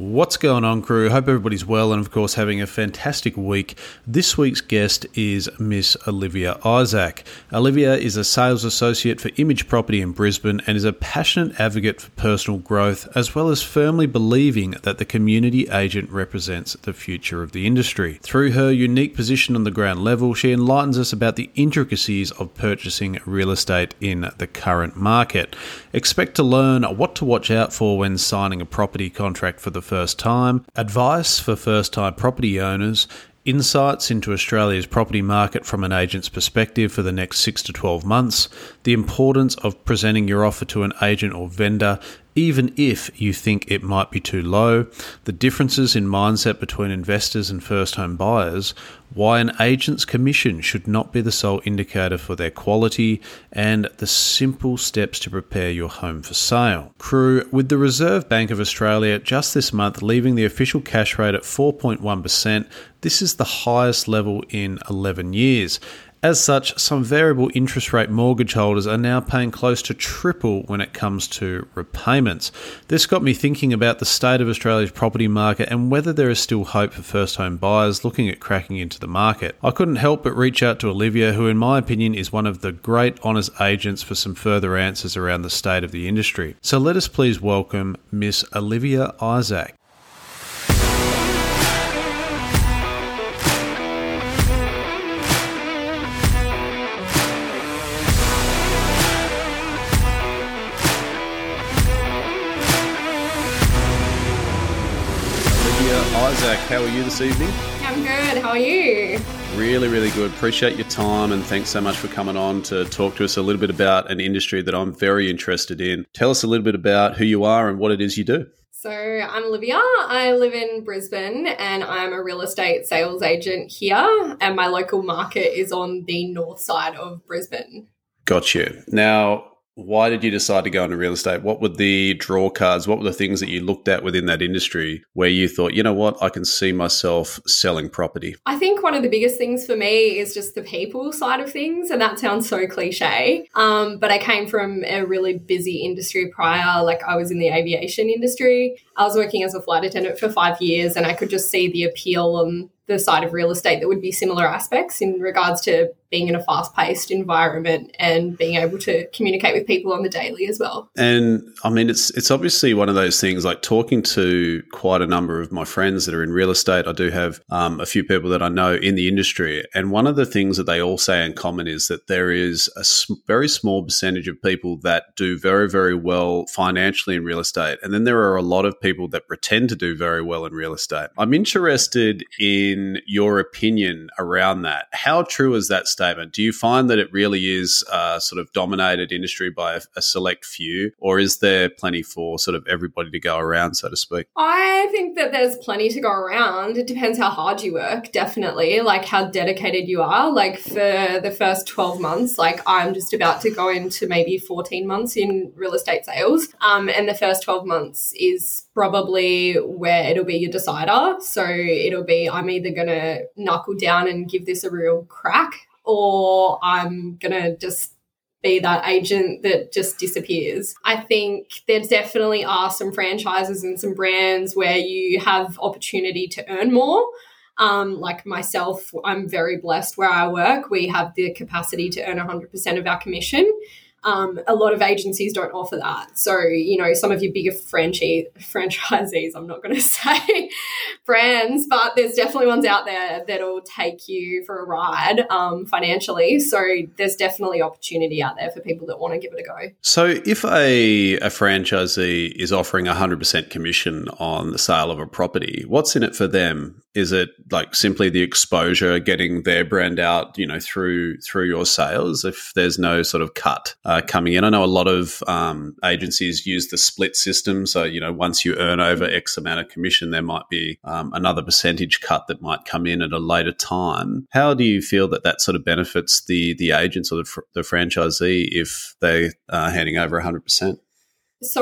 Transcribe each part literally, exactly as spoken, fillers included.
What's going on, crew? Hope everybody's well and, of course, having a fantastic week. This week's guest is Miss Olivia Isaac. Olivia is a sales associate for Image Property in Brisbane and is a passionate advocate for personal growth, as well as firmly believing that the community agent represents the future of the industry. Through her unique position on the ground level, she enlightens us about the intricacies of purchasing real estate in the current market. Expect to learn what to watch out for when signing a property contract for the first time, advice for first-time property owners, insights into Australia's property market from an agent's perspective for the next six to twelve months, the importance of presenting your offer to an agent or vendor, even if you think it might be too low, the differences in mindset between investors and first-home buyers, why an agent's commission should not be the sole indicator for their quality, and the simple steps to prepare your home for sale. Crew, with the Reserve Bank of Australia just this month leaving the official cash rate at four point one percent, this is the highest level in eleven years. As such, some variable interest rate mortgage holders are now paying close to triple when it comes to repayments. This got me thinking about the state of Australia's property market and whether there is still hope for first home buyers looking at cracking into the market. I couldn't help but reach out to Olivia, who in my opinion is one of the great honest agents, for some further answers around the state of the industry. So let us please welcome Miss Olivia Isaac. Isaac, how are you this evening? I'm good. How are you? Really, really good. Appreciate your time and thanks so much for coming on to talk to us a little bit about an industry that I'm very interested in. Tell us a little bit about who you are and what it is you do. So I'm Olivia. I live in Brisbane and I'm a real estate sales agent here, and my local market is on the north side of Brisbane. Got you. Now, why did you decide to go into real estate? What were the draw cards? What were the things that you looked at within that industry where you thought, you know what, I can see myself selling property? I think one of the biggest things for me is just the people side of things. And that sounds so cliche. Um, but I came from a really busy industry prior. Like, I was in the aviation industry. I was working as a flight attendant for five years and I could just see the appeal on the side of real estate that would be similar aspects in regards to being in a fast-paced environment and being able to communicate with people on the daily as well. And I mean, it's it's obviously one of those things, like talking to quite a number of my friends that are in real estate. I do have um, a few people that I know in the industry. And one of the things that they all say in common is that there is a sm- very small percentage of people that do very, very well financially in real estate. And then there are a lot of people that pretend to do very well in real estate. I'm interested in In your opinion around that. How true is that statement? Do you find that it really is a sort of dominated industry by a, a select few, or is there plenty for sort of everybody to go around, so to speak? I think that there's plenty to go around. It depends how hard you work, definitely, like how dedicated you are. Like for the first twelve months, like I'm just about to go into maybe fourteen months in real estate sales. Um, and the first twelve months is probably where it'll be your decider. So it'll be, I'm either going to knuckle down and give this a real crack, or I'm going to just be that agent that just disappears. I think there definitely are some franchises and some brands where you have opportunity to earn more. Um, like myself, I'm very blessed where I work. We have the capacity to earn one hundred percent of our commission. Um, a lot of agencies don't offer that. So, you know, some of your bigger franchi- franchisees, I'm not going to say brands, but there's definitely ones out there that'll take you for a ride um, financially. So there's definitely opportunity out there for people that want to give it a go. So if a, a franchisee is offering one hundred percent commission on the sale of a property, what's in it for them? Is it like simply the exposure, getting their brand out, you know, through through your sales? If there's no sort of cut uh, coming in, I know a lot of um, agencies use the split system. So, you know, once you earn over X amount of commission, there might be um, another percentage cut that might come in at a later time. How do you feel that that sort of benefits the the agents or the, fr- the franchisee if they are handing over one hundred percent? So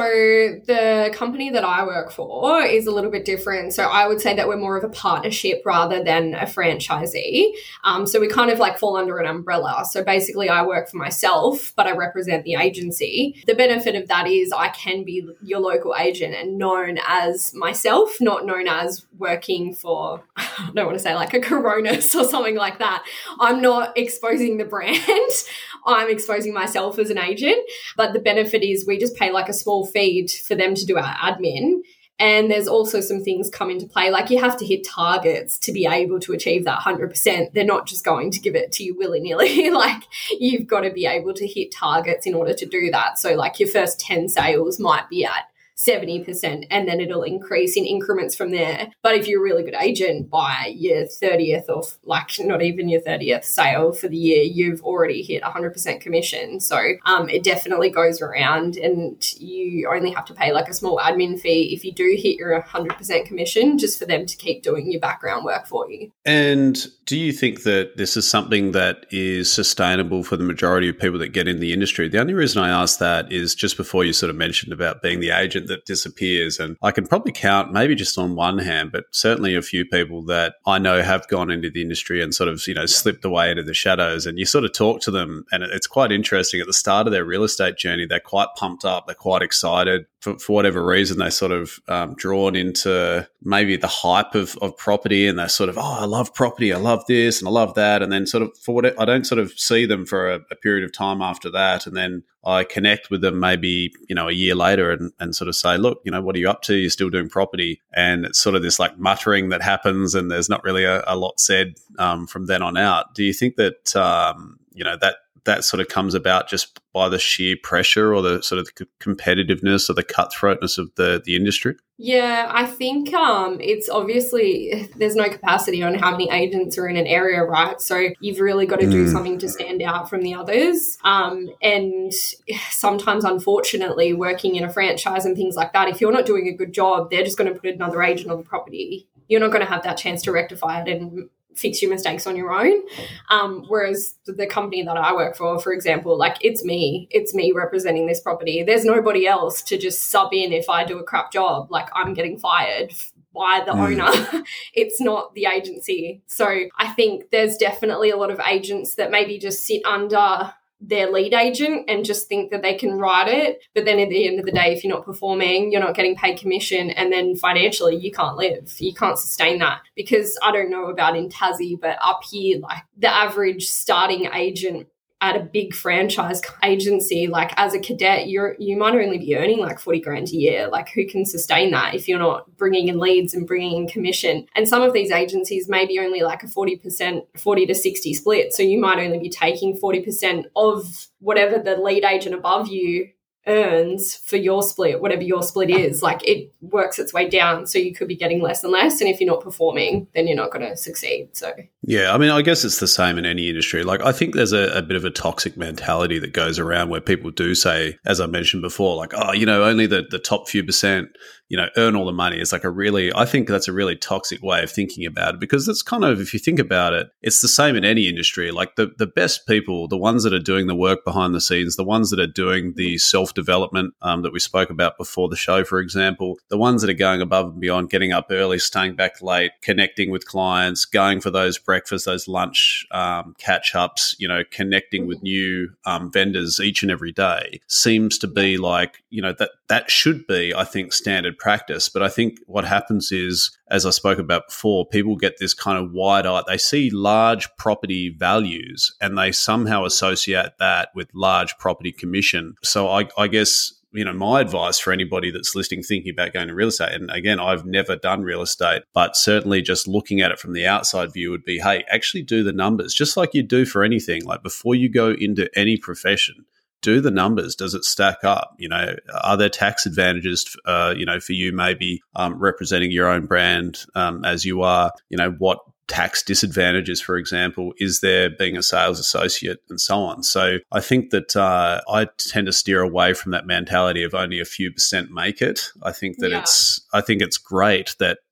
the company that I work for is a little bit different. So I would say that we're more of a partnership rather than a franchisee. Um, so we kind of like fall under an umbrella. So basically I work for myself, but I represent the agency. The benefit of that is I can be your local agent and known as myself, not known as working for, I don't want to say like a Coronas or something like that. I'm not exposing the brand. I'm exposing myself as an agent. But the benefit is we just pay like a small fee for them to do our admin. And there's also some things come into play, like you have to hit targets to be able to achieve that one hundred percent. They're not just going to give it to you willy-nilly. Like you've got to be able to hit targets in order to do that. So like your first ten sales might be at seventy percent and then it'll increase in increments from there. But if you're a really good agent, by your thirtieth or like not even your thirtieth sale for the year, you've already hit one hundred percent commission. So um, it definitely goes around and you only have to pay like a small admin fee if you do hit your one hundred percent commission, just for them to keep doing your background work for you. And do you think that this is something that is sustainable for the majority of people that get in the industry? The only reason I ask that is just before you sort of mentioned about being the agent that disappears. And I can probably count maybe just on one hand, but certainly a few people that I know have gone into the industry and sort of, you know, slipped away into the shadows. And you sort of talk to them and it's quite interesting. At the start of their real estate journey, they're quite pumped up. They're quite excited. For, for whatever reason, they're sort of um, drawn into maybe the hype of, of property and they're sort of, oh, I love property. I love this and I love that. And then sort of for what I don't sort of see them for a, a period of time after that. And then I connect with them maybe, you know, a year later and, and sort of say, look, you know, what are you up to? You're still doing property. And it's sort of this like muttering that happens and there's not really a, a lot said um, from then on out. Do you think that, um, you know, that that sort of comes about just by the sheer pressure or the sort of the competitiveness or the cutthroatness of the, the industry? Yeah, I think um, it's obviously there's no capacity on how many agents are in an area, right? So you've really got to do mm. something to stand out from the others. Um, and sometimes, unfortunately, working in a franchise and things like that, if you're not doing a good job, they're just going to put another agent on the property. You're not going to have that chance to rectify it and fix your mistakes on your own. Um, whereas the company that I work for, for example, like it's me, it's me representing this property. There's nobody else to just sub in if I do a crap job. Like I'm getting fired by the mm. owner. It's not the agency. So I think there's definitely a lot of agents that maybe just sit under their lead agent and just think that they can write it. But then at the end of the day, if you're not performing, you're not getting paid commission, and then financially you can't live. You can't sustain that. Because I don't know about in Tassie, but up here, like the average starting agent at a big franchise agency, like as a cadet, you're you might only be earning like forty grand a year. Like who can sustain that if you're not bringing in leads and bringing in commission? And some of these agencies may be only like a forty percent, forty to sixty split. So you might only be taking forty percent of whatever the lead agent above you earns for your split, whatever your split is. Like it works its way down, so you could be getting less and less, and if you're not performing, then you're not going to succeed. So yeah, I mean, I guess it's the same in any industry. Like I think there's a, a bit of a toxic mentality that goes around where people do say, as I mentioned before, like, oh, you know, only the, the top few percent, you know, earn all the money. It's like a really, I think that's a really toxic way of thinking about it, because it's kind of, if you think about it, it's the same in any industry. Like the, the best people, the ones that are doing the work behind the scenes, the ones that are doing the self-development um, that we spoke about before the show, for example, the ones that are going above and beyond, getting up early, staying back late, connecting with clients, going for those breakfast, those lunch um, catch-ups, you know, connecting with new um, vendors each and every day, seems to be like, you know, that that should be, I think, standard practice. But I think what happens is, as I spoke about before, people get this kind of wide-eyed, they see large property values and they somehow associate that with large property commission. So I, I guess, you know, my advice for anybody that's listening, thinking about going to real estate, and again, I've never done real estate, but certainly just looking at it from the outside view would be, hey, actually do the numbers, just like you do for anything. Like before you go into any profession, do the numbers. Does it stack up? You know, are there tax advantages, uh, you know, for you maybe um, representing your own brand um, as you are? You know, what tax disadvantages, for example, is there being a sales associate, and so on. So I think that uh, I tend to steer away from that mentality of only a few percent make it. I think that yeah. it's I think it's great that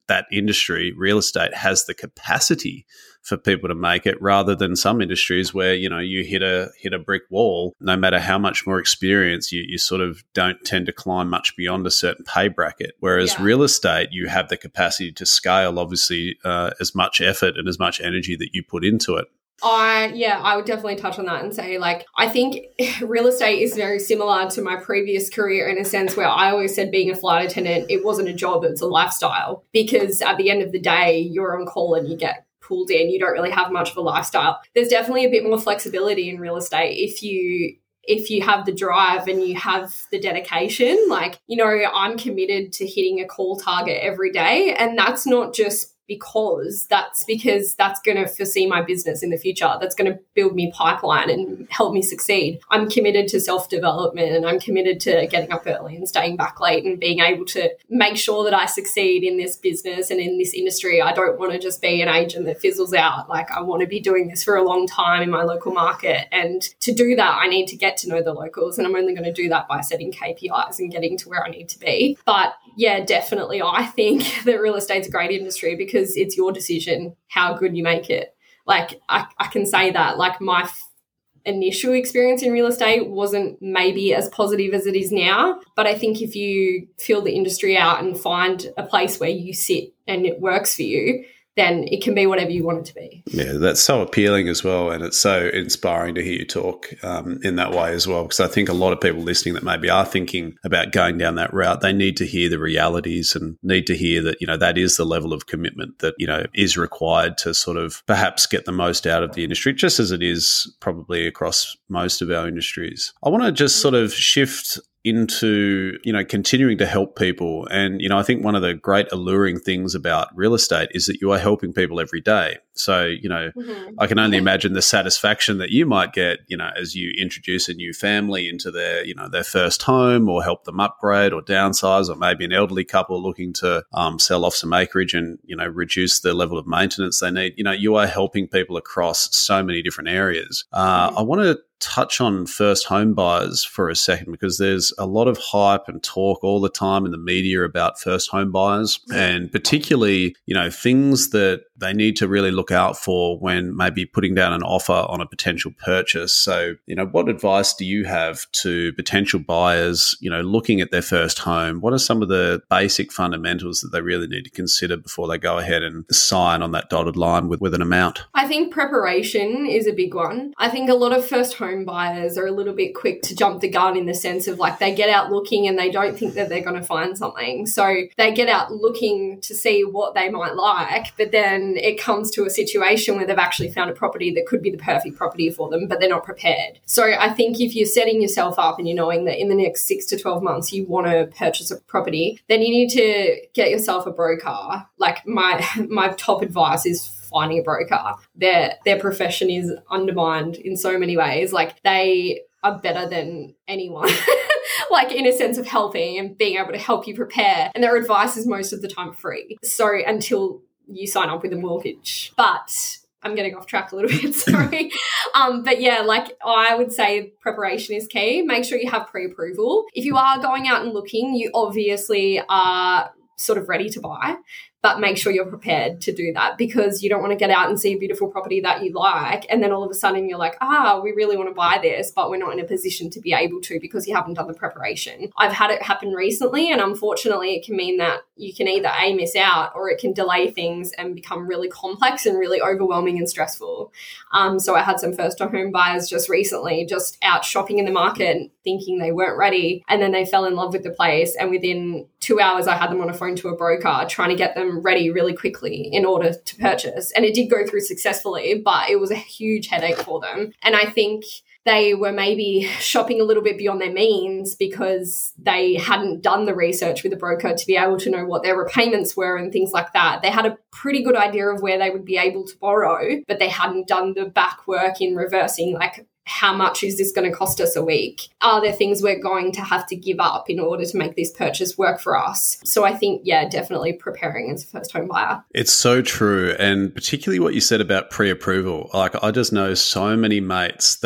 that industry, real estate, has the capacity for people to make it, rather than some industries where, you know, you hit a hit a brick wall. No matter how much more experience, you, you sort of don't tend to climb much beyond a certain pay bracket. Whereas yeah. real estate, you have the capacity to scale, obviously, uh, as much effort and as much energy that you put into it. I, yeah, I would definitely touch on that and say, like, I think real estate is very similar to my previous career in a sense where I always said being a flight attendant, it wasn't a job, it's a lifestyle. Because at the end of the day, you're on call and you get pulled in. You don't really have much of a lifestyle. There's definitely a bit more flexibility in real estate if you if you have the drive and you have the dedication. Like, you know, I'm committed to hitting a call target every day, and that's not just because that's because that's going to foresee my business in the future. That's going to build me pipeline and help me succeed. I'm committed to self-development, and I'm committed to getting up early and staying back late and being able to make sure that I succeed in this business and in this industry. I don't want to just be an agent that fizzles out. Like, I want to be doing this for a long time in my local market. And to do that, I need to get to know the locals, and I'm only going to do that by setting K P Is and getting to where I need to be. But yeah, definitely, I think that real estate's a great industry because it's your decision how good you make it. Like, I, I can say that, like, my f- initial experience in real estate wasn't maybe as positive as it is now, but I think if you feel the industry out and find a place where you sit and it works for you, then it can be whatever you want it to be. Yeah, that's so appealing as well. And it's so inspiring to hear you talk um, in that way as well, because I think a lot of people listening that maybe are thinking about going down that route, they need to hear the realities and need to hear that, you know, that is the level of commitment that, you know, is required to sort of perhaps get the most out of the industry, just as it is probably across most of our industries. I want to just sort of shift into, you know, continuing to help people. And, you know, I think one of the great alluring things about real estate is that you are helping people every day. So, you know, mm-hmm. I can only imagine the satisfaction that you might get, you know, as you introduce a new family into their, you know, their first home, or help them upgrade or downsize, or maybe an elderly couple looking to um, sell off some acreage and, you know, reduce the level of maintenance they need. You know, you are helping people across so many different areas. Uh, mm-hmm. I want to touch on first home buyers for a second, because there's a lot of hype and talk all the time in the media about first home buyers, and particularly, you know, things that they need to really look out for when maybe putting down an offer on a potential purchase. So, you know, what advice do you have to potential buyers, you know, looking at their first home? What are some of the basic fundamentals that they really need to consider before they go ahead and sign on that dotted line with, with an amount? I think preparation is a big one. I think a lot of first home buyers are a little bit quick to jump the gun in the sense of, like, they get out looking and they don't think that they're going to find something. So they get out looking to see what they might like, but then it comes to a situation where they've actually found a property that could be the perfect property for them, but they're not prepared. So I think if you're setting yourself up and you're knowing that in the next six to twelve months you want to purchase a property, then you need to get yourself a broker. Like, my my top advice is finding a broker. Their their profession is undermined in so many ways. Like, they are better than anyone. Like, in a sense of helping and being able to help you prepare. And their advice is most of the time free. So until you sign up with a mortgage. But I'm getting off track a little bit, sorry. um, but yeah, like, I would say preparation is key. Make sure you have pre-approval. If you are going out and looking, you obviously are sort of ready to buy, but make sure you're prepared to do that, because you don't want to get out and see a beautiful property that you like, and then all of a sudden you're like, ah, we really want to buy this, but we're not in a position to be able to because you haven't done the preparation. I've had it happen recently, and unfortunately it can mean that you can either A, miss out, or it can delay things and become really complex and really overwhelming and stressful. Um, so I had some first home buyers just recently just out shopping in the market thinking they weren't ready, and then they fell in love with the place, and within two hours I had them on a phone to a broker trying to get them ready really quickly in order to purchase. And it did go through successfully, but it was a huge headache for them. And I think they were maybe shopping a little bit beyond their means because they hadn't done the research with a broker to be able to know what their repayments were and things like that. They had a pretty good idea of where they would be able to borrow, but they hadn't done the back work in reversing, like, how much is this going to cost us a week? Are there things we're going to have to give up in order to make this purchase work for us? So I think, yeah, definitely preparing as a first home buyer. It's so true. And particularly what you said about pre-approval. Like, I just know so many mates that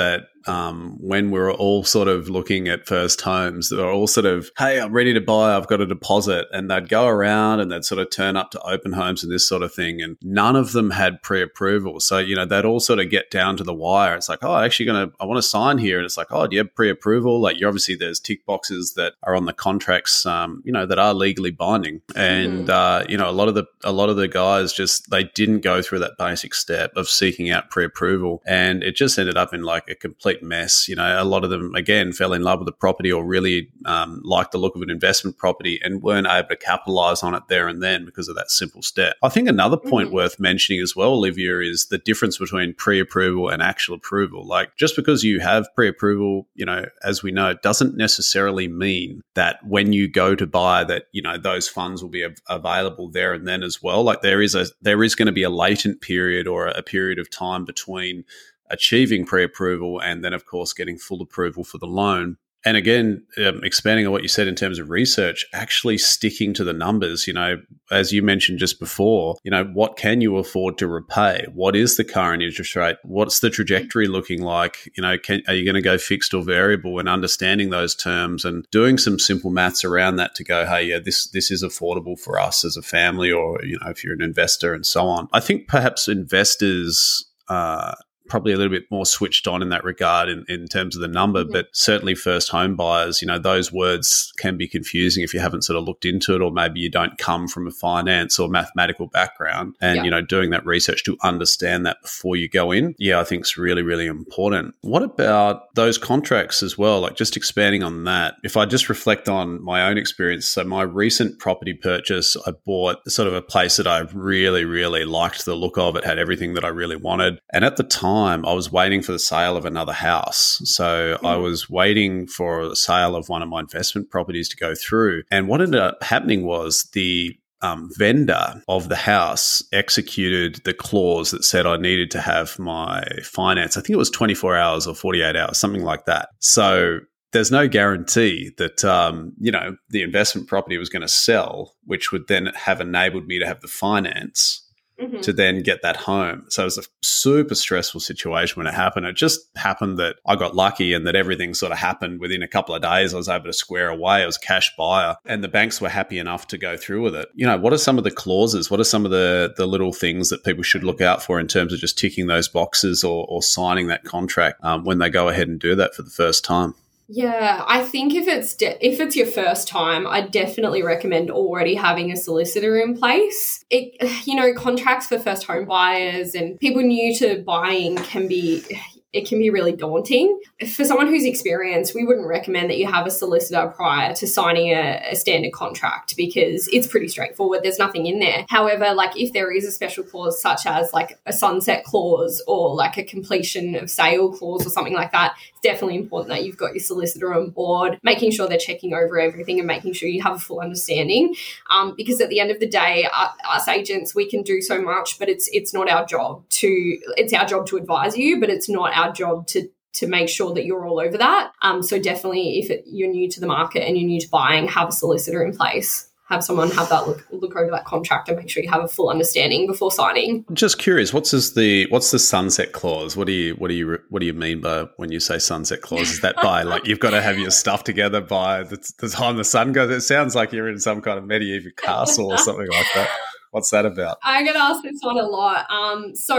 um, when we were all sort of looking at first homes, they were all sort of, hey, I'm ready to buy, I've got a deposit. And they'd go around and they'd sort of turn up to open homes and this sort of thing. And none of them had pre-approval. So, you know, they'd all sort of get down to the wire. It's like, oh, I'm actually going to, I want to sign here. And it's like, oh, do you have pre-approval? Like, you obviously there's tick boxes that are on the contracts, um, you know, that are legally binding. And, mm. uh, you know, a lot of the, a lot of the guys just, they didn't go through that basic step of seeking out pre-approval. And it just ended up in like a complete mess. You know, a lot of them, again, fell in love with the property or really um, liked the look of an investment property and weren't able to capitalize on it there and then because of that simple step. I think another point mm-hmm. worth mentioning as well, Olivia, is the difference between pre-approval and actual approval. Like, just because you have pre-approval, you know, as we know, doesn't necessarily mean that when you go to buy that, you know, those funds will be av- available there and then as well. Like, there is a there is going to be a latent period or a period of time between achieving pre-approval and then, of course, getting full approval for the loan. And again, um, expanding on what you said in terms of research, actually sticking to the numbers, you know, as you mentioned just before, you know, what can you afford to repay? What is the current interest rate? What's the trajectory looking like? You know, can, are you going to go fixed or variable, and understanding those terms and doing some simple maths around that to go, hey, yeah, this, this is affordable for us as a family, or, you know, if you're an investor and so on. I think perhaps investors, uh, probably a little bit more switched on in that regard in, in terms of the number, mm-hmm. but certainly first home buyers, you know, those words can be confusing if you haven't sort of looked into it, or maybe you don't come from a finance or mathematical background. And, yeah. you know, doing that research to understand that before you go in, yeah, I think is really, really important. What about those contracts as well? Like, just expanding on that, if I just reflect on my own experience, so my recent property purchase, I bought sort of a place that I really, really liked the look of. It had everything that I really wanted. And at the time, I was waiting for the sale of another house. So mm. I was waiting for the sale of one of my investment properties to go through. And what ended up happening was the um, vendor of the house executed the clause that said I needed to have my finance. I think it was twenty-four hours or forty-eight hours, something like that. So there's no guarantee that, um, you know, the investment property was going to sell, which would then have enabled me to have the finance Mm-hmm. to then get that home. So it was a super stressful situation when it happened. It just happened that I got lucky and that everything sort of happened within a couple of days. I was able to square away. I was a cash buyer and the banks were happy enough to go through with it. You know, what are some of the clauses? What are some of the, the little things that people should look out for in terms of just ticking those boxes or, or signing that contract um, when they go ahead and do that for the first time? Yeah, I think if it's de- if it's your first time, I definitely recommend already having a solicitor in place. It, you know, contracts for first home buyers and people new to buying can be, it can be really daunting. For someone who's experienced, we wouldn't recommend that you have a solicitor prior to signing a, a standard contract because it's pretty straightforward. There's nothing in there. However, like if there is a special clause such as like a sunset clause or like a completion of sale clause or something like that, it's definitely important that you've got your solicitor on board, making sure they're checking over everything and making sure you have a full understanding. Um, because at the end of the day, uh, us agents, we can do so much, but it's it's not our job to, it's our job to advise you, but it's not our job to to make sure that you're all over that. Um, so definitely if it, you're new to the market and you're new to buying, have a solicitor in place. Have someone have that look look over that contract and make sure you have a full understanding before signing. Just curious, what's this the what's the sunset clause? What do you what do you what do you mean by when you say sunset clause? Is that by like you've got to have your stuff together by the, the time the sun goes? It sounds like you're in some kind of medieval castle or something like that. What's that about? I get asked this one a lot. Um, so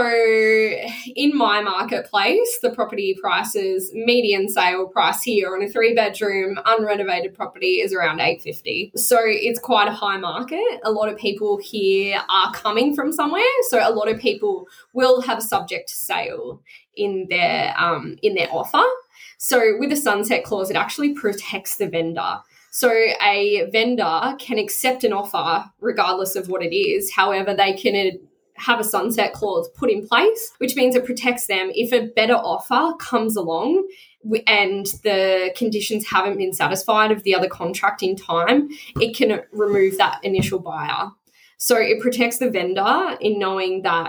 in my marketplace, the property prices, median sale price here on a three-bedroom unrenovated property is around eight hundred fifty dollars. So it's quite a high market. A lot of people here are coming from somewhere. So a lot of people will have a subject to sale in their um, in their offer. So with a sunset clause, it actually protects the vendor. So a vendor can accept an offer regardless of what it is. However, they can have a sunset clause put in place, which means it protects them. If a better offer comes along and the conditions haven't been satisfied of the other contract in time, it can remove that initial buyer. So it protects the vendor in knowing that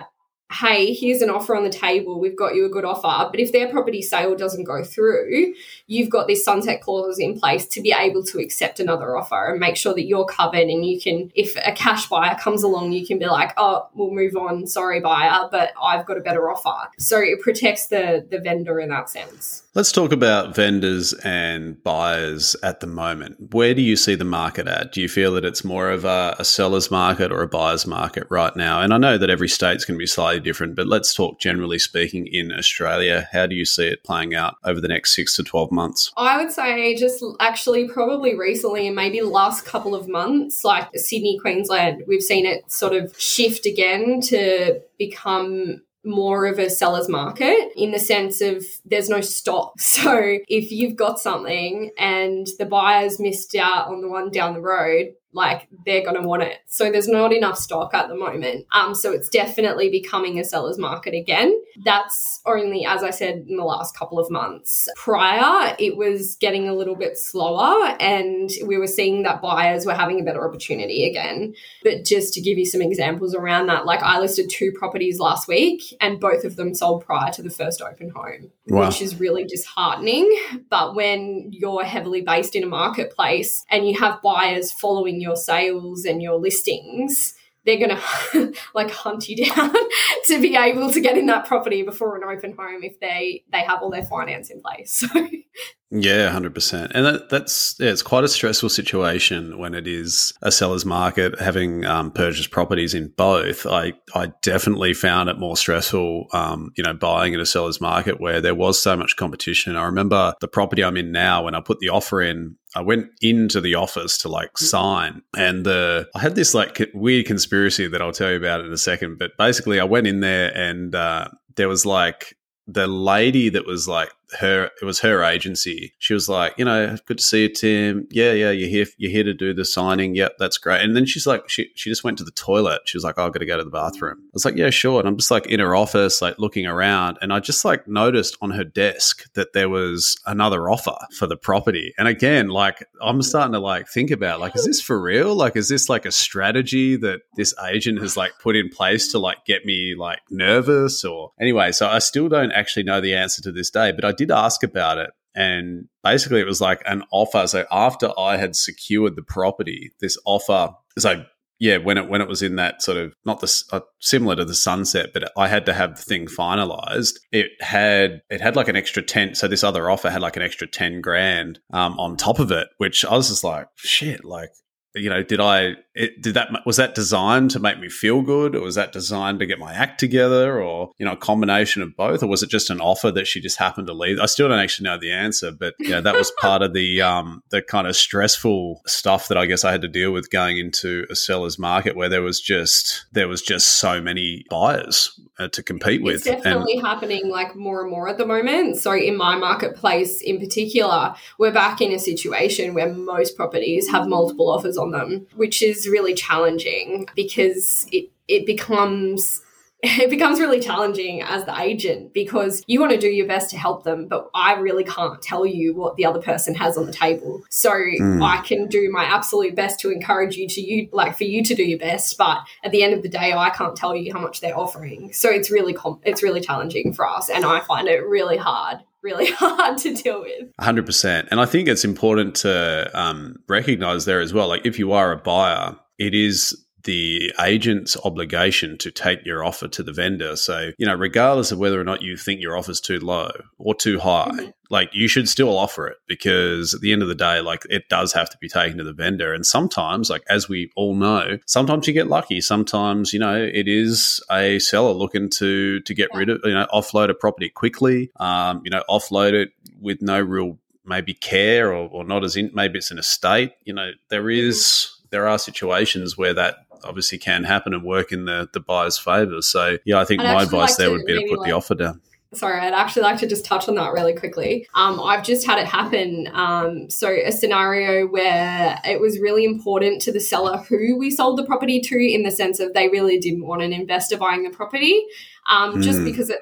hey, here's an offer on the table, we've got you a good offer. But if their property sale doesn't go through, you've got this sunset clause in place to be able to accept another offer and make sure that you're covered. And you can, if a cash buyer comes along, you can be like, oh, we'll move on, sorry buyer, but I've got a better offer. So it protects the, the vendor in that sense. Let's talk about vendors and buyers at the moment. Where do you see the market at? Do you feel that it's more of a, a seller's market or a buyer's market right now? And I know that every state's going to be slightly different, but let's talk generally speaking in Australia. How do you see it playing out over the next six to twelve months? I would say just actually probably recently and maybe the last couple of months, like Sydney, Queensland, we've seen it sort of shift again to become more of a seller's market in the sense of there's no stock. So if you've got something and the buyer's missed out on the one down the road, like they're going to want it. So there's not enough stock at the moment. Um, so it's definitely becoming a seller's market again. That's only, as I said, in the last couple of months. Prior, it was getting a little bit slower and we were seeing that buyers were having a better opportunity again. But just to give you some examples around that, like I listed two properties last week and both of them sold prior to the first open home, wow. which is really disheartening. But when you're heavily based in a marketplace and you have buyers following your sales and your listings, they're going to like hunt you down to be able to get in that property before an open home if they they have all their finance in place. So yeah, one hundred percent. And that, that's, yeah, it's quite a stressful situation when it is a seller's market, having um, purchased properties in both. I, I definitely found it more stressful, um, you know, buying in a seller's market where there was so much competition. I remember the property I'm in now, when I put the offer in, I went into the office to like sign and the, I had this like weird conspiracy that I'll tell you about in a second. But basically I went in there and uh, there was like the lady that was like her, it was her agency. She was like, you know, good to see you, Tim. Yeah, yeah, you're here, you're here to do the signing. Yep, that's great. And then she's like, she she just went to the toilet. She was like, oh, I've got to go to the bathroom. I was like, yeah, sure. And I'm just like in her office, like looking around. And I just like noticed on her desk that there was another offer for the property. And again, like I'm starting to like think about like, is this for real? Like, is this like a strategy that this agent has like put in place to like get me like nervous or anyway? So I still don't actually know the answer to this day, but I did ask about it. And basically it was like an offer. So after I had secured the property, this offer, so yeah, when it when it was in that sort of, not the uh, similar to the sunset, but I had to have the thing finalized. It had it had like an extra ten. So this other offer had like an extra ten grand um, on top of it, which I was just like, shit, like, you know, did I, it, did that, was that designed to make me feel good, or was that designed to get my act together, or, you know, a combination of both, or was it just an offer that she just happened to leave? I still don't actually know the answer, but you know, that was part of the, um, the kind of stressful stuff that I guess I had to deal with going into a seller's market where there was just, there was just so many buyers uh, to compete with. It's definitely and, happening like more and more at the moment. So in my marketplace in particular, we're back in a situation where most properties have multiple offers on them, which is really challenging because it it becomes it becomes really challenging as the agent because you want to do your best to help them, but I really can't tell you what the other person has on the table. So mm. I can do my absolute best to encourage you to you like for you to do your best, but at the end of the day, I can't tell you how much they're offering. So it's really com- it's really challenging for us, and I find it really hard. really hard to deal with. one hundred percent. And I think it's important to um, recognize there as well, like if you are a buyer, it is the agent's obligation to take your offer to the vendor. So, you know, regardless of whether or not you think your offer's too low or too high, mm-hmm. like you should still offer it, because at the end of the day, like it does have to be taken to the vendor. And sometimes, like as we all know, sometimes you get lucky. Sometimes, you know, it is a seller looking to to get yeah. rid of, you know, offload a property quickly, um, you know, offload it with no real maybe care or, or not as in, maybe it's an estate. You know, there is, there are situations where that obviously can happen and work in the, the buyer's favour. So, yeah, I think I'd my advice like there would be to put like, the offer down. Sorry, I'd actually like to just touch on that really quickly. Um, I've just had it happen. Um, so a scenario where it was really important to the seller who we sold the property to, in the sense of they really didn't want an investor buying the property, um, mm. just because it,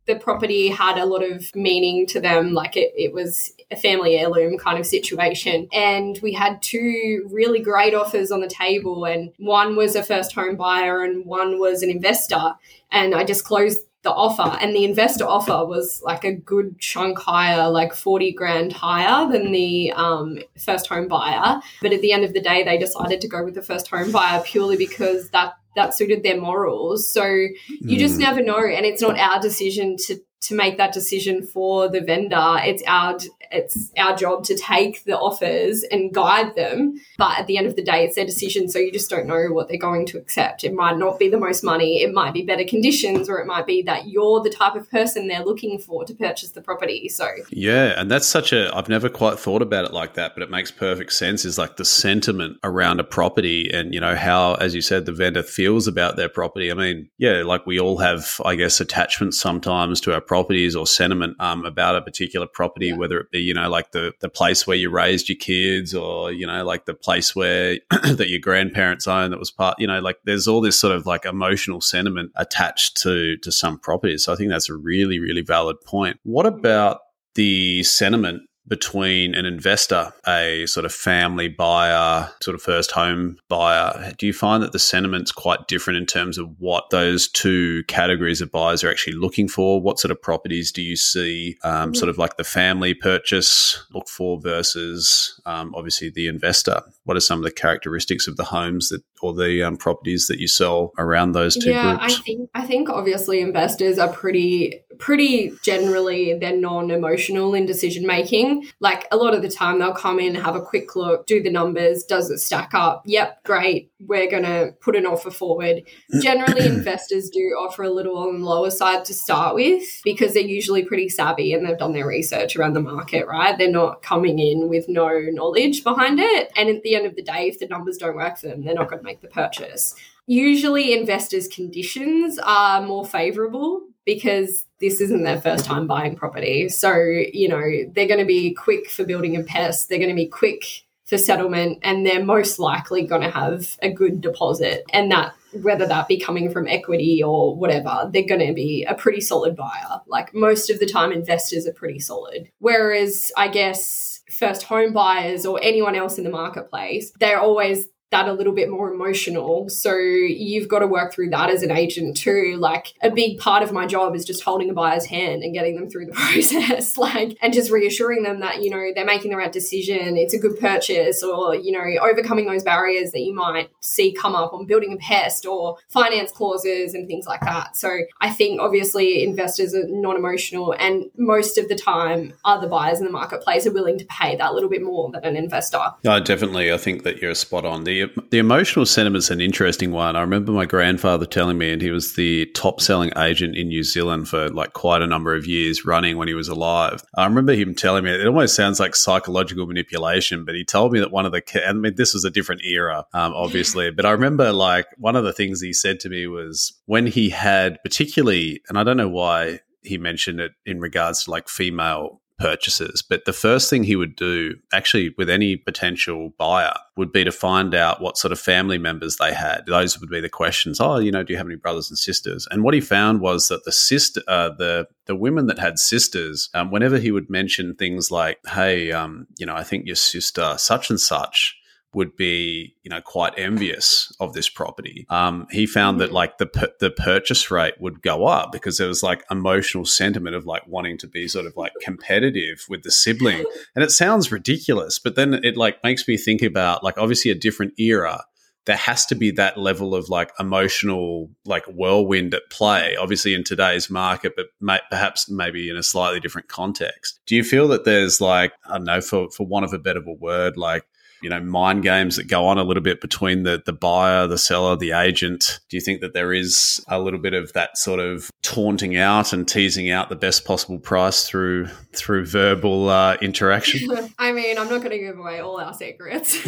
the property had a lot of meaning to them, like it, it was a family heirloom kind of situation. And we had two really great offers on the table, and one was a first home buyer and one was an investor. And I just closed the offer, and the investor offer was like a good chunk higher, like forty grand higher than the um, first home buyer. But at the end of the day, they decided to go with the first home buyer purely because that that suited their morals. So you just never know. And it's not our decision to to make that decision for the vendor. It's our it's our job to take the offers and guide them. But at the end of the day, it's their decision. So you just don't know what they're going to accept. It might not be the most money. It might be better conditions, or it might be that you're the type of person they're looking for to purchase the property. So yeah, and that's such a, I've never quite thought about it like that, but it makes perfect sense, is like the sentiment around a property and, you know, how, as you said, the vendor feels about their property. I mean, yeah, like we all have, I guess, attachments sometimes to our properties or sentiment um, about a particular property, yeah. whether it be, you know, like the, the place where you raised your kids, or, you know, like the place where that your grandparents own that was part, you know, like there's all this sort of like emotional sentiment attached to, to some properties. So I think that's a really, really valid point. What about the sentiment between an investor, a sort of family buyer, sort of first home buyer? Do you find that the sentiment's quite different in terms of what those two categories of buyers are actually looking for? What sort of properties do you see um, sort of like the family purchase look for versus um, obviously the investor? What are some of the characteristics of the homes that or the um, properties that you sell around those two yeah, groups? I think I think obviously investors are pretty pretty generally they're non-emotional in decision making. Like a lot of the time they'll come in, have a quick look, do the numbers, does it stack up? Yep, great. We're going to put an offer forward. Generally, investors do offer a little on the lower side to start with because they're usually pretty savvy and they've done their research around the market, right? They're not coming in with no knowledge behind it. And at the end of the day, if the numbers don't work for them, they're not going to make the purchase. Usually investors' conditions are more favourable because this isn't their first time buying property. So, you know, they're going to be quick for building a pest. They're going to be quick for settlement, and they're most likely going to have a good deposit. And that, whether that be coming from equity or whatever, they're going to be a pretty solid buyer. Like most of the time, investors are pretty solid. Whereas I guess first home buyers or anyone else in the marketplace, they're always that a little bit more emotional. So you've got to work through that as an agent too. Like a big part of my job is just holding a buyer's hand and getting them through the process, like, and just reassuring them that, you know, they're making the right decision. It's a good purchase, or, you know, overcoming those barriers that you might see come up on building a pest or finance clauses and things like that. So I think obviously investors are non-emotional, and most of the time other buyers in the marketplace are willing to pay that little bit more than an investor. No, definitely. I think that you're spot on. The The emotional sentiment's an interesting one. I remember my grandfather telling me, and he was the top selling agent in New Zealand for like quite a number of years running when he was alive. I remember him telling me, it almost sounds like psychological manipulation, but he told me that one of the, I mean, this was a different era, um, obviously, but I remember like one of the things he said to me was when he had particularly, and I don't know why he mentioned it in regards to like female purchases, but the first thing he would do actually with any potential buyer would be to find out what sort of family members they had. Those would be the questions. Oh, you know, do you have any brothers and sisters? And what he found was that the sister, uh, the the women that had sisters, um, whenever he would mention things like, hey, um, you know, I think your sister such and such would be, you know, quite envious of this property. Um, he found that like the the purchase rate would go up because there was like emotional sentiment of like wanting to be sort of like competitive with the sibling. And it sounds ridiculous, but then it like makes me think about like obviously a different era. There has to be that level of like emotional like whirlwind at play, obviously in today's market, but may, perhaps maybe in a slightly different context. Do you feel that there's like, I don't know, for, for want of a better word, like, you know, mind games that go on a little bit between the the buyer, the seller, the agent? Do you think that there is a little bit of that sort of taunting out and teasing out the best possible price through through verbal uh, interaction? I mean, I'm not going to give away all our secrets,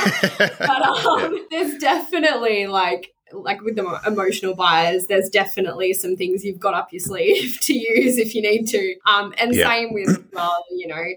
but um, yeah. there's definitely like like with the emotional buyers, there's definitely some things you've got up your sleeve to use if you need to. Um, and yeah. same with, well, you know,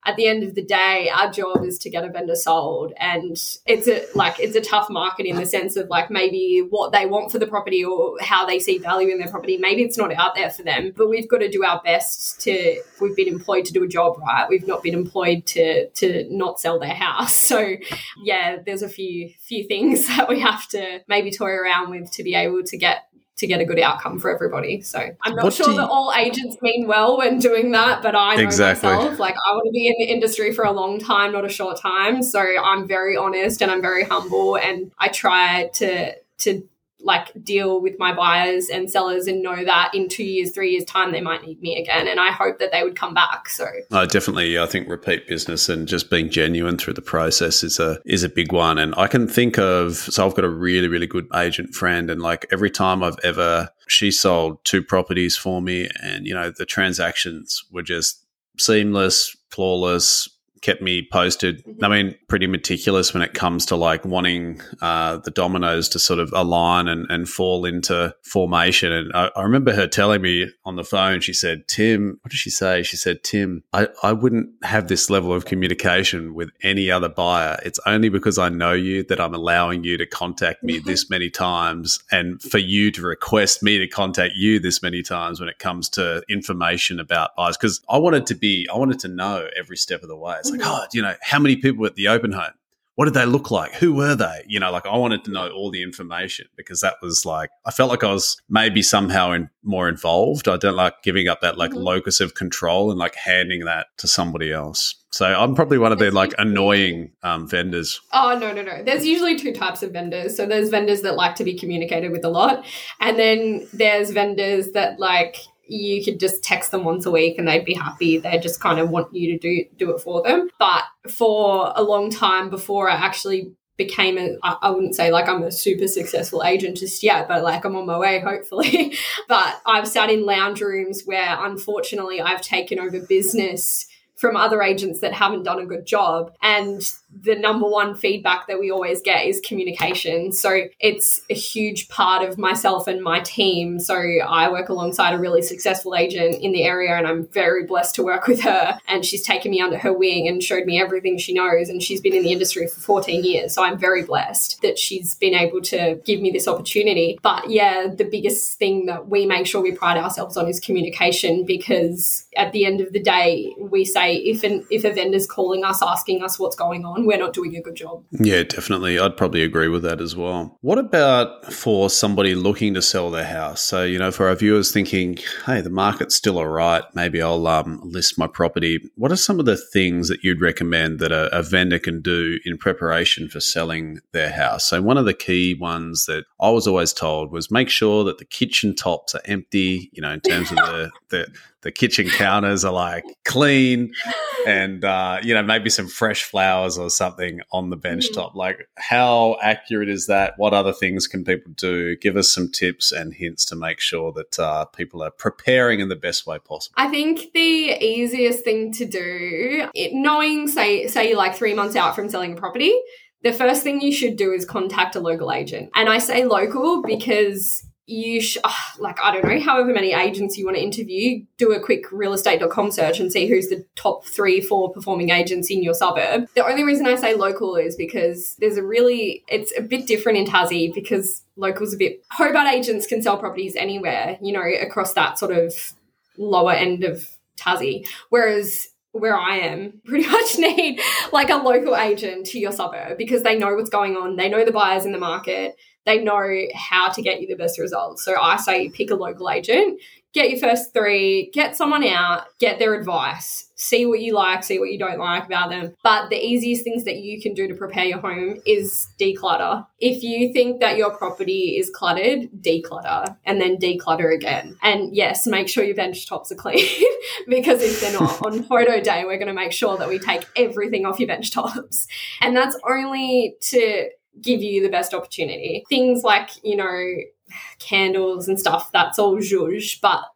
at the end of the day, our job is to get a vendor sold. And it's a like it's a tough market in the sense of like maybe what they want for the property or how they see value in their property. Maybe it's not out there for them, but we've got to do our best to, we've been employed to do a job, right? We've not been employed to to not sell their house. So yeah, there's a few few things that we have to maybe toy around with to be able to get to get a good outcome for everybody. So I'm not what sure you... that all agents mean well when doing that, but I know exactly. myself, like I want to be in the industry for a long time, not a short time. So I'm very honest and I'm very humble, and I try to to like deal with my buyers and sellers and know that in two years, three years time, they might need me again. And I hope that they would come back. So uh, definitely, I think repeat business and just being genuine through the process is a, is a big one. And I can think of, so I've got a really, really good agent friend, and like every time I've ever, she sold two properties for me, and, you know, the transactions were just seamless, flawless, kept me posted. Mm-hmm. I mean, pretty meticulous when it comes to like wanting uh, the dominoes to sort of align and, and fall into formation. And I, I remember her telling me on the phone, she said, Tim, what did she say? She said, Tim, I, I wouldn't have this level of communication with any other buyer. It's only because I know you that I'm allowing you to contact me this many times, and for you to request me to contact you this many times when it comes to information about buyers. Because I wanted to be, I wanted to know every step of the way. It's like, oh, you know, how many people were at the open home? What did they look like? Who were they? You know, like I wanted to know all the information, because that was like, I felt like I was maybe somehow in, more involved. I don't like giving up that like mm-hmm. locus of control and like handing that to somebody else. So I'm probably one of the like annoying um, vendors. Oh, no, no, no. There's usually two types of vendors. So there's vendors that like to be communicated with a lot. And then there's vendors that like, you could just text them once a week and they'd be happy. They just kind of want you to do do it for them. But for a long time before I actually became a, I wouldn't say like I'm a super successful agent just yet, but like I'm on my way, hopefully. But I've sat in lounge rooms where unfortunately I've taken over business from other agents that haven't done a good job. And the number one feedback that we always get is communication. So it's a huge part of myself and my team. So I work alongside a really successful agent in the area, and I'm very blessed to work with her. And she's taken me under her wing and showed me everything she knows. And she's been in the industry for fourteen years. So I'm very blessed that she's been able to give me this opportunity. But yeah, the biggest thing that we make sure we pride ourselves on is communication, because at the end of the day, we say if an, if a vendor's calling us, asking us what's going on, we're not doing a good job. Yeah, definitely. I'd probably agree with that as well. What about for somebody looking to sell their house? So, you know, for our viewers thinking, hey, the market's still all right, maybe I'll um, list my property. What are some of the things that you'd recommend that a, a vendor can do in preparation for selling their house? So one of the key ones that I was always told was make sure that the kitchen tops are empty, you know, in terms of the, the the kitchen counters are like clean, and, uh, you know, maybe some fresh flowers or something on the bench top. Mm-hmm. Like, how accurate is that? What other things can people do? Give us some tips and hints to make sure that uh, people are preparing in the best way possible. I think the easiest thing to do, it, knowing, say, say you're like three months out from selling a property, the first thing you should do is contact a local agent. And I say local because you sh- uh, like, I don't know, however many agents you want to interview, do a quick real estate dot com search and see who's the top three, four performing agents in your suburb. The only reason I say local is because there's a really, it's a bit different in Tassie, because locals a bit, Hobart agents can sell properties anywhere, you know, across that sort of lower end of Tassie. Whereas where I am, pretty much need like a local agent to your suburb, because they know what's going on. They know the buyers in the market. They know how to get you the best results. So I say pick a local agent, get your first three, get someone out, get their advice, see what you like, see what you don't like about them. But the easiest things that you can do to prepare your home is declutter. If you think that your property is cluttered, declutter, and then declutter again. And yes, make sure your bench tops are clean, because if they're not, on photo day, we're going to make sure that we take everything off your bench tops. And that's only to give you the best opportunity. Things like, you know, candles and stuff, that's all zhuzh, but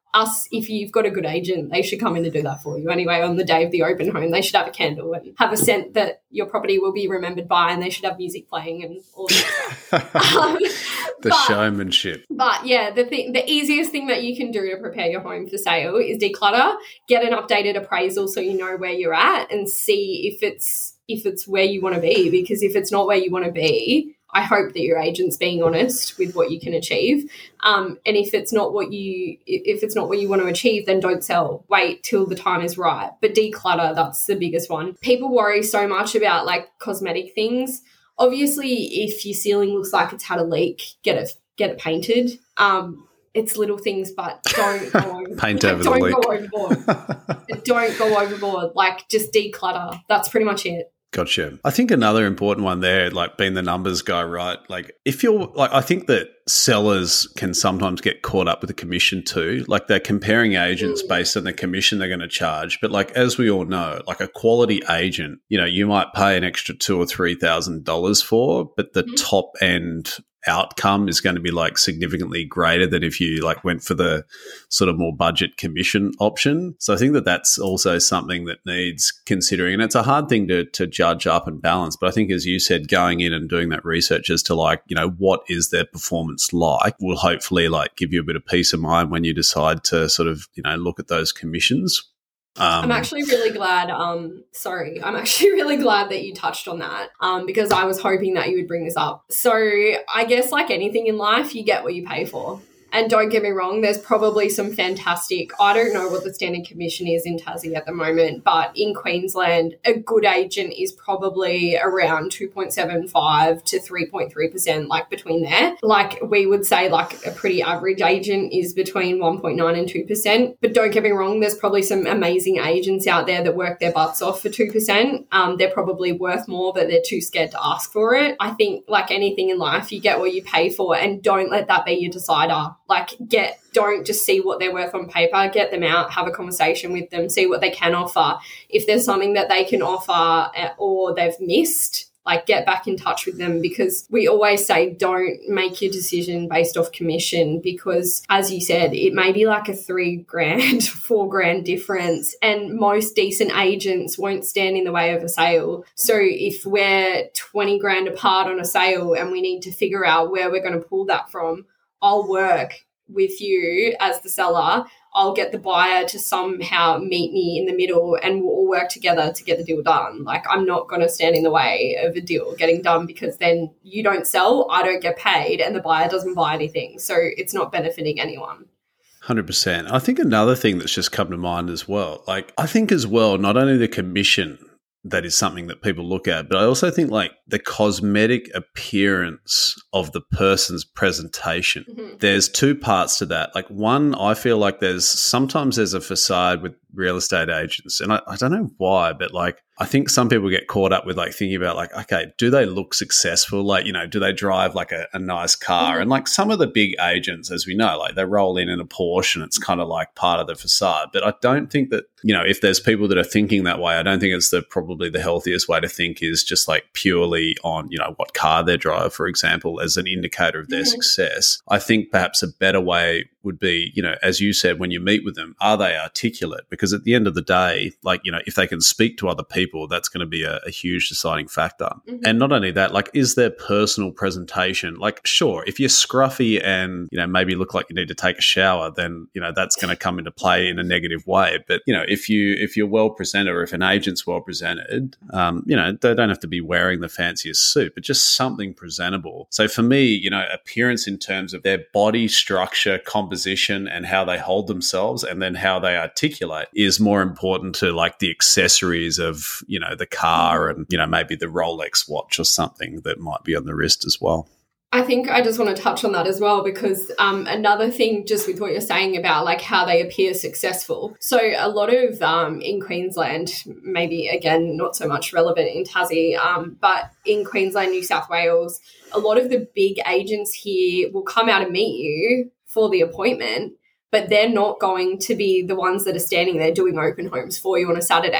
us, if you've got a good agent, they should come in to do that for you anyway. On the day of the open home, they should have a candle and have a scent that your property will be remembered by, and they should have music playing and all that stuff. um, the but, showmanship. But yeah, the thing, the easiest thing that you can do to prepare your home for sale is declutter, get an updated appraisal so you know where you're at, and see if it's if it's where you want to be. Because if it's not where you want to be, I hope that your agent's being honest with what you can achieve. Um, and if it's not what you if it's not what you want to achieve, then don't sell. Wait till the time is right. But declutter, that's the biggest one. People worry so much about like cosmetic things. Obviously, if your ceiling looks like it's had a leak, get it get it painted. Um, it's little things, but don't go over, Paint like, over don't the leak. go overboard. Don't go overboard. Like, just declutter. That's pretty much it. Gotcha. I think another important one there, like being the numbers guy, right? Like if you're like, I think that sellers can sometimes get caught up with the commission too. Like they're comparing agents based on the commission they're going to charge. But like, as we all know, like a quality agent, you know, you might pay an extra two or three thousand dollars for, but the mm-hmm. top end outcome is going to be like significantly greater than if you like went for the sort of more budget commission option. So I think that that's also something that needs considering, and it's a hard thing to to judge up and balance. But I think, as you said, going in and doing that research as to like, you know, what is their performance like will hopefully like give you a bit of peace of mind when you decide to sort of, you know, look at those commissions. Um, I'm actually really glad, um, sorry, I'm actually really glad that you touched on that um, because I was hoping that you would bring this up. So I guess like anything in life, you get what you pay for. And don't get me wrong, there's probably some fantastic, I don't know what the standard commission is in Tassie at the moment, but in Queensland, a good agent is probably around two point seven five to three point three percent, like between there. Like we would say like a pretty average agent is between one point nine and two percent. But don't get me wrong, there's probably some amazing agents out there that work their butts off for two percent. Um, they're probably worth more, but they're too scared to ask for it. I think like anything in life, you get what you pay for, and don't let that be your decider. Like get, don't just see what they're worth on paper, get them out, have a conversation with them, see what they can offer. If there's something that they can offer or they've missed, like get back in touch with them, because we always say don't make your decision based off commission, because as you said, it may be like a three grand, four grand difference, and most decent agents won't stand in the way of a sale. So if we're twenty grand apart on a sale and we need to figure out where we're going to pull that from, I'll work with you as the seller. I'll get the buyer to somehow meet me in the middle, and we'll all work together to get the deal done. Like, I'm not going to stand in the way of a deal getting done, because then you don't sell, I don't get paid, and the buyer doesn't buy anything. So it's not benefiting anyone. one hundred percent. I think another thing that's just come to mind as well, like I think as well, not only the commission that is something that people look at, but I also think like the cosmetic appearance of the person's presentation. Mm-hmm. There's two parts to that. Like one, I feel like there's sometimes there's a facade with real estate agents, and I, I don't know why, but like I think some people get caught up with like thinking about like, okay, do they look successful? Like, you know, do they drive like a, a nice car? Mm-hmm. And like some of the big agents, as we know, like they roll in in a Porsche and it's kind of like part of the facade. But I don't think that, you know, if there's people that are thinking that way, I don't think it's the probably the healthiest way to think is just like purely on, you know, what car they drive, for example, as an indicator of their mm-hmm. success. I think perhaps a better way would be, you know, as you said, when you meet with them, are they articulate? Because at the end of the day, like, you know, if they can speak to other people, that's going to be a, a huge deciding factor. Mm-hmm. And not only that, like, is their personal presentation, like, sure, if you're scruffy and, you know, maybe look like you need to take a shower, then, you know, that's going to come into play in a negative way. But, you know, if you, if you're well presented, or if an agent's well presented, um, you know, they don't have to be wearing the fanciest suit, but just something presentable. So for me, you know, appearance in terms of their body structure, composition, and how they hold themselves, and then how they articulate is more important to like the accessories of, you know, the car and, you know, maybe the Rolex watch or something that might be on the wrist as well. I think I just want to touch on that as well, because um, another thing just with what you're saying about like how they appear successful. So a lot of um, in Queensland, maybe again, not so much relevant in Tassie, um, but in Queensland, New South Wales, a lot of the big agents here will come out and meet you for the appointment, but they're not going to be the ones that are standing there doing open homes for you on a Saturday.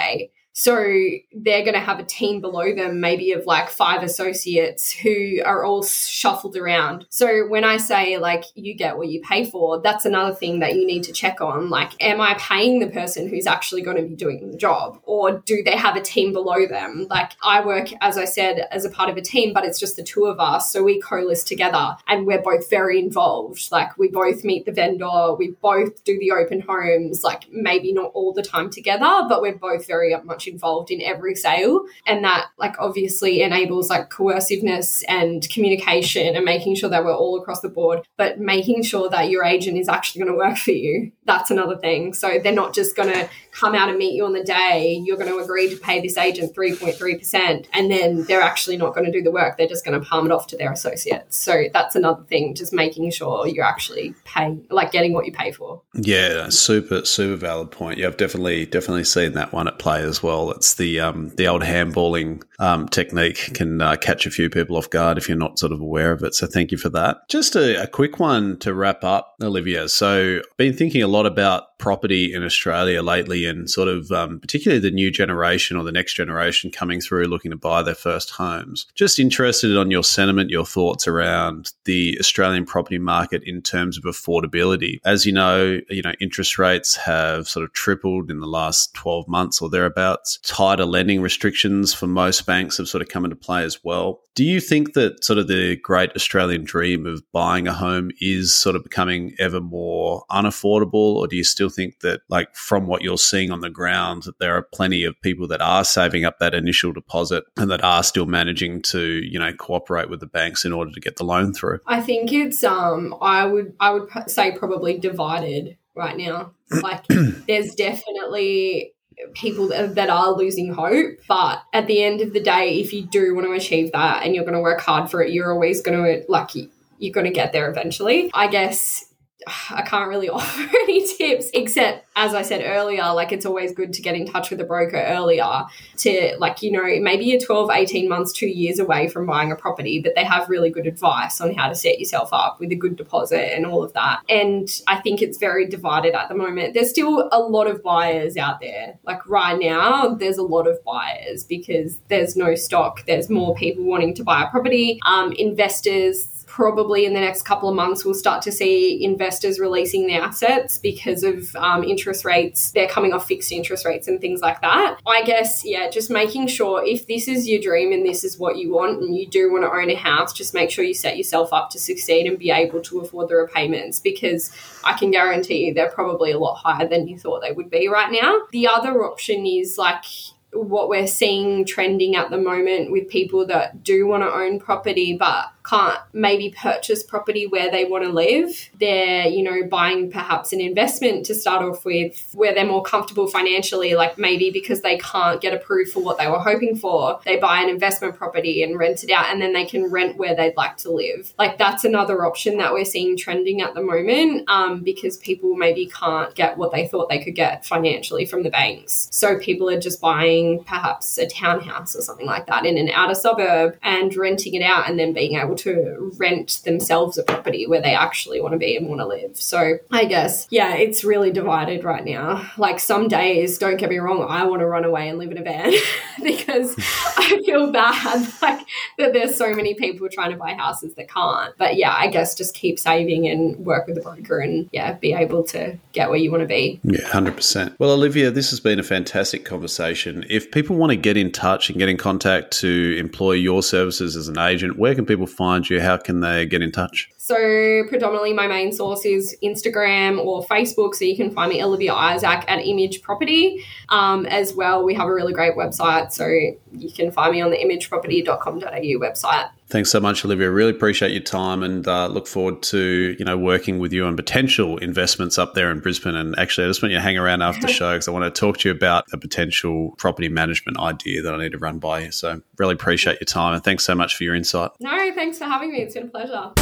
So they're going to have a team below them, maybe of like five associates who are all shuffled around. So when I say like you get what you pay for, that's another thing that you need to check on. Like, am I paying the person who's actually going to be doing the job, or do they have a team below them? Like, I work, as I said, as a part of a team, but it's just the two of us. So we co-list together and we're both very involved. Like, we both meet the vendor, we both do the open homes, like maybe not all the time together, but we're both very much involved in every sale. And that like obviously enables like coerciveness and communication and making sure that we're all across the board, but making sure that your agent is actually going to work for you. That's another thing. So they're not just going to come out and meet you on the day. You're going to agree to pay this agent three point three percent and then they're actually not going to do the work. They're just going to palm it off to their associates. So that's another thing, just making sure you're actually paying, like getting what you pay for. Yeah, super, super valid point. Yeah, I've definitely, definitely seen that one at play as well. It's the um, the old handballing um, technique can uh, catch a few people off guard if you're not sort of aware of it. So thank you for that. Just a, a quick one to wrap up, Olivia. So I've been thinking a lot about property in Australia lately and sort of um, particularly the new generation or the next generation coming through looking to buy their first homes. Just interested on your sentiment, your thoughts around the Australian property market in terms of affordability. As you know, you know, interest rates have sort of tripled in the last twelve months or thereabouts. Tighter lending restrictions for most banks have sort of come into play as well. Do you think that sort of the great Australian dream of buying a home is sort of becoming ever more unaffordable, or do you still think that, like, from what you're seeing on the ground, that there are plenty of people that are saving up that initial deposit and that are still managing to, you know, cooperate with the banks in order to get the loan through? I think it's um I would I would say probably divided right now. Like, there's definitely people that are losing hope, but at the end of the day, if you do want to achieve that and you're going to work hard for it, you're always going to, like, you're going to get there eventually. I guess I can't really offer any tips except, as I said earlier, like, it's always good to get in touch with a broker earlier to, like, you know, maybe you're twelve, eighteen months, two years away from buying a property, but they have really good advice on how to set yourself up with a good deposit and all of that. And I think it's very divided at the moment. There's still a lot of buyers out there. Like, right now, there's a lot of buyers because there's no stock. There's more people wanting to buy a property. Um, investors, probably in the next couple of months, we'll start to see investors releasing their assets because of um, interest rates. They're coming off fixed interest rates and things like that. I guess, yeah, just making sure if this is your dream and this is what you want and you do want to own a house, just make sure you set yourself up to succeed and be able to afford the repayments, because I can guarantee you they're probably a lot higher than you thought they would be right now. The other option is, like, what we're seeing trending at the moment with people that do want to own property but can't maybe purchase property where they want to live. They're, you know, buying perhaps an investment to start off with where they're more comfortable financially, like maybe because they can't get approved for what they were hoping for. They buy an investment property and rent it out, and then they can rent where they'd like to live. Like, that's another option that we're seeing trending at the moment um, because people maybe can't get what they thought they could get financially from the banks. So people are just buying perhaps a townhouse or something like that in an outer suburb and renting it out and then being able to rent themselves a property where they actually want to be and want to live. So I guess, yeah, it's really divided right now. Like, some days, don't get me wrong, I want to run away and live in a van because I feel bad, like, that there's so many people trying to buy houses that can't. But yeah, I guess just keep saving and work with a broker and, yeah, be able to get where you want to be. Yeah, one hundred percent. Well, Olivia, this has been a fantastic conversation. If people want to get in touch and get in contact to employ your services as an agent, where can people find you? How can they get in touch? So predominantly my main source is Instagram or Facebook. So you can find me, Olivia Isaac, at Image Property. Um, as well, we have a really great website. So you can find me on the image property dot com dot a u website. Thanks so much, Olivia. Really appreciate your time and uh, look forward to, you know, working with you on potential investments up there in Brisbane. And actually, I just want you to hang around after the show because I want to talk to you about a potential property management idea that I need to run by you. So really appreciate your time and thanks so much for your insight. No, thanks for having me. It's been a pleasure.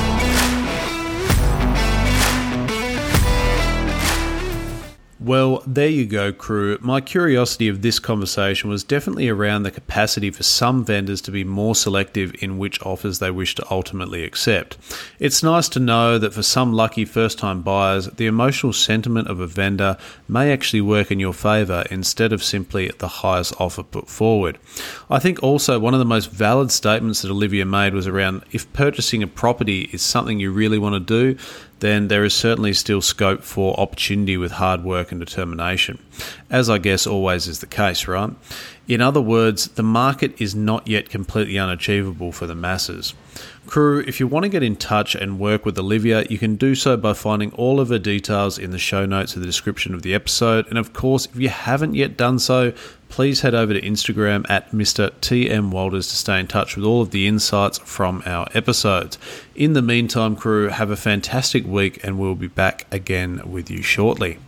Well, there you go, crew. My curiosity of this conversation was definitely around the capacity for some vendors to be more selective in which offers they wish to ultimately accept. It's nice to know that for some lucky first-time buyers, the emotional sentiment of a vendor may actually work in your favour instead of simply the highest offer put forward. I think also one of the most valid statements that Olivia made was around if purchasing a property is something you really want to do, then there is certainly still scope for opportunity with hard work and determination, as I guess always is the case, right? In other words, the market is not yet completely unachievable for the masses. Crew, if you want to get in touch and work with Olivia, you can do so by finding all of her details in the show notes of the description of the episode. And of course, if you haven't yet done so, please head over to Instagram at Mister T M Walters to stay in touch with all of the insights from our episodes. In the meantime, crew, have a fantastic week and we'll be back again with you shortly.